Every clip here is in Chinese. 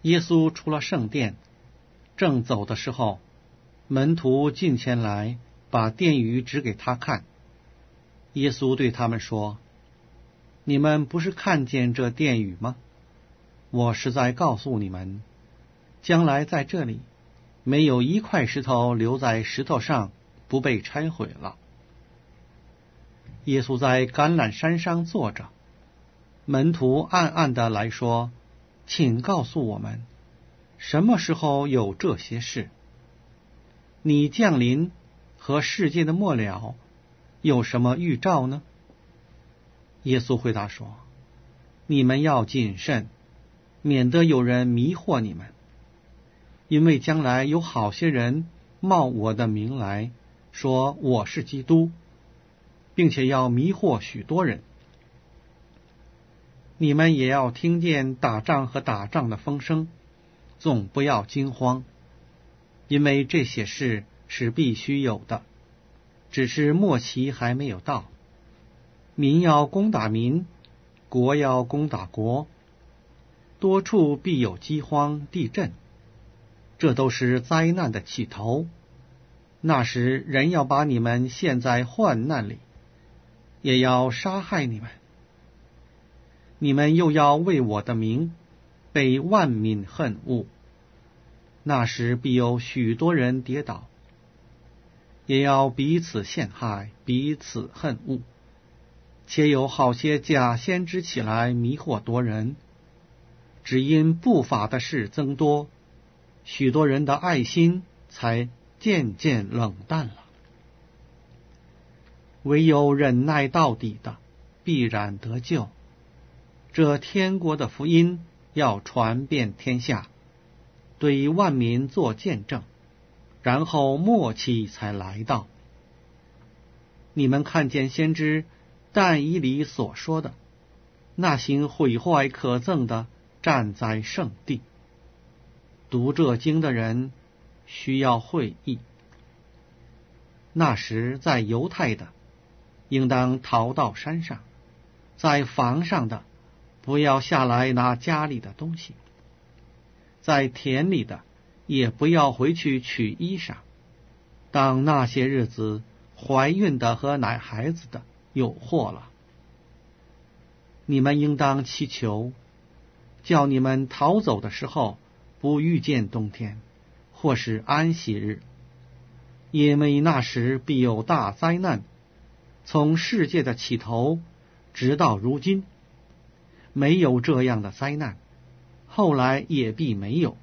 耶稣出了圣殿，正走的时候，门徒近前来，把殿宇指给他看。耶稣对他们说：你们不是看见这殿宇吗？我实在告诉你们，将来在这里，没有一块石头留在石头上不被拆毁了。耶稣在橄榄山上坐着，门徒暗暗地来说：请告诉我们，什么时候有这些事？你降临和世界的末了有什么预兆呢？耶稣回答说：你们要谨慎，免得有人迷惑你们，因为将来有好些人冒我的名来，说我是基督，并且要迷惑许多人。你们也要听见打仗和打仗的风声，总不要惊慌，因为这些事是必须有的，只是末期还没有到。民要攻打民，国要攻打国，多处必有饥荒、地震，这都是灾难的起头。那时人要把你们陷在患难里，也要杀害你们。你们又要为我的名被万民恨恶，那时必有许多人跌倒，也要彼此陷害，彼此恨恶。且有好些假先知起来迷惑多人，只因不法的事增多，许多人的爱心才渐渐冷淡了。唯有忍耐到底的，必然得救。这天国的福音要传遍天下，对万民做见证，然后末期才来到。你们看见先知但以理所说的，那行毁坏可憎的站在圣地。读这经的人需要会意。那时在犹太的，应当逃到山上；在房上的，不要下来拿家里的东西；在田里的，也不要回去取衣裳。当那些日子，怀孕的和奶孩子的有祸了。你们应当祈求，叫你们逃走的时候不遇见冬天，或是安息日，因为那时必有大灾难，从世界的起头直到如今，没有这样的灾难，后来也必没有。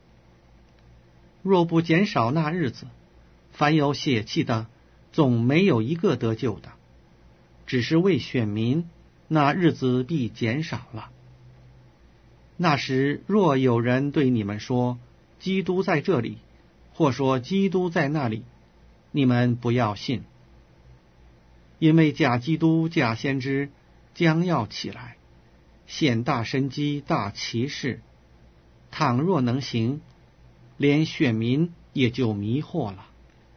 若不减少那日子，凡有血气的，总没有一个得救的，只是为选民，那日子必减少了。那时若有人对你们说，基督在这里，或说基督在那里，你们不要信，因为假基督、假先知将要起来，显大神机、大奇事，倘若能行，连选民也就迷惑了。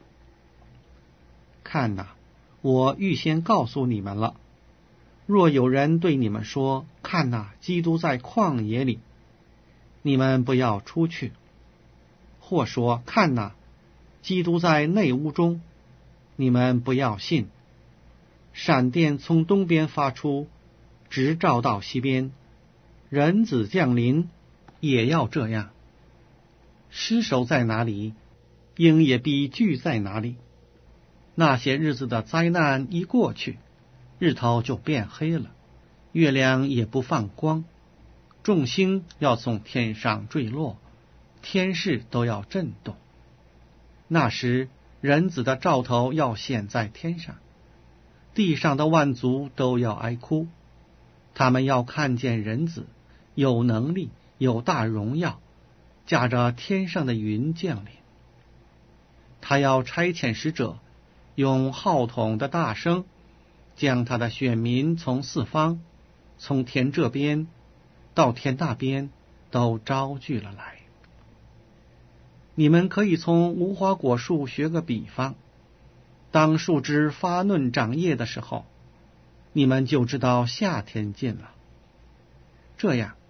看哪，我预先告诉你们了。若有人对你们说，看哪，基督在旷野里，你们不要出去；或说，看哪，基督在内屋中，你们不要信。闪电从东边发出，直照到西边，人子降临也要这样。尸首在哪里，鹰也必聚在哪里。那些日子的灾难一过去，日头就变黑了，月亮也不放光，众星要从天上坠落，天势都要震动。那时人子的兆头要显在天上，地上的万族都要哀哭，他们要看见人子有能力，有大荣耀，驾着天上的云降临。他要差遣使者，用号筒的大声，将他的选民从四方，从天这边到天那边都招聚了来。你们可以从无花果树学个比方，当树枝发嫩长叶的时候，你们就知道夏天近了。这样，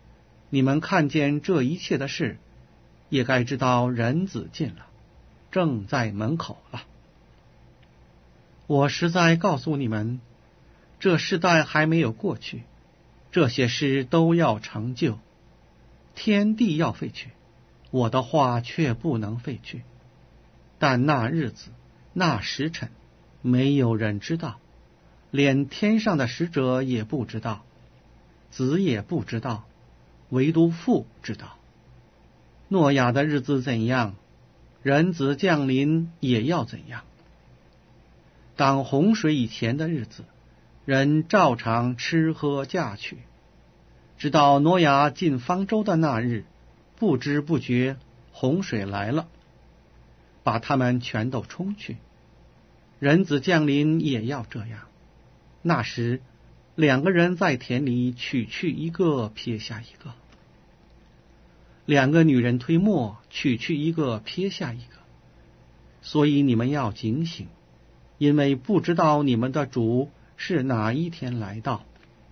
你们看见这一切的事，也该知道人子近了，正在门口了。我实在告诉你们，这世代还没有过去，这些事都要成就。天地要废去，我的话却不能废去。但那日子，那时辰，没有人知道，连天上的使者也不知道，子也不知道，唯独父知道。诺亚的日子怎样，人子降临也要怎样。当洪水以前的日子，人照常吃喝嫁娶，直到挪亚进方舟的那日，不知不觉洪水来了，把他们全都冲去。人子降临也要这样。那时2个人在田里，取去一个，撇下一个；2个女人推磨，取去一个，撇下一个。所以你们要警醒，因为不知道你们的主是哪一天来到。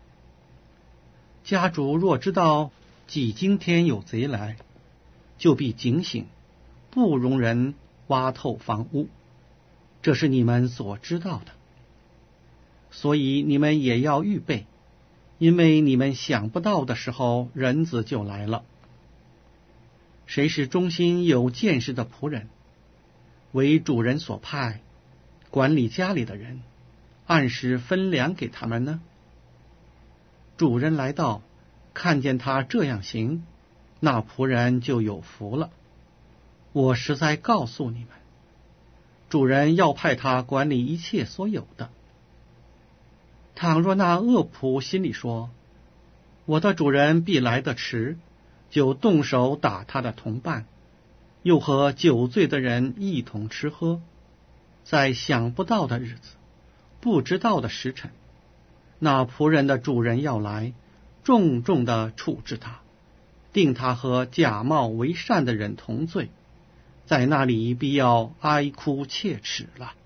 家主若知道几今天有贼来，就必警醒，不容人挖透房屋。这是你们所知道的。所以你们也要预备，因为你们想不到的时候，人子就来了。谁是忠心有见识的仆人，为主人所派，管理家里的人，按时分粮给他们呢？主人来到，看见他这样行，那仆人就有福了。我实在告诉你们，主人要派他管理一切所有的。倘若那恶仆心里说，我的主人必来得迟，就动手打他的同伴，又和酒醉的人一同吃喝，在想不到的日子，不知道的时辰，那仆人的主人要来，重重地处置他，定他和假冒为善的人同罪，在那里必要哀哭切齿了。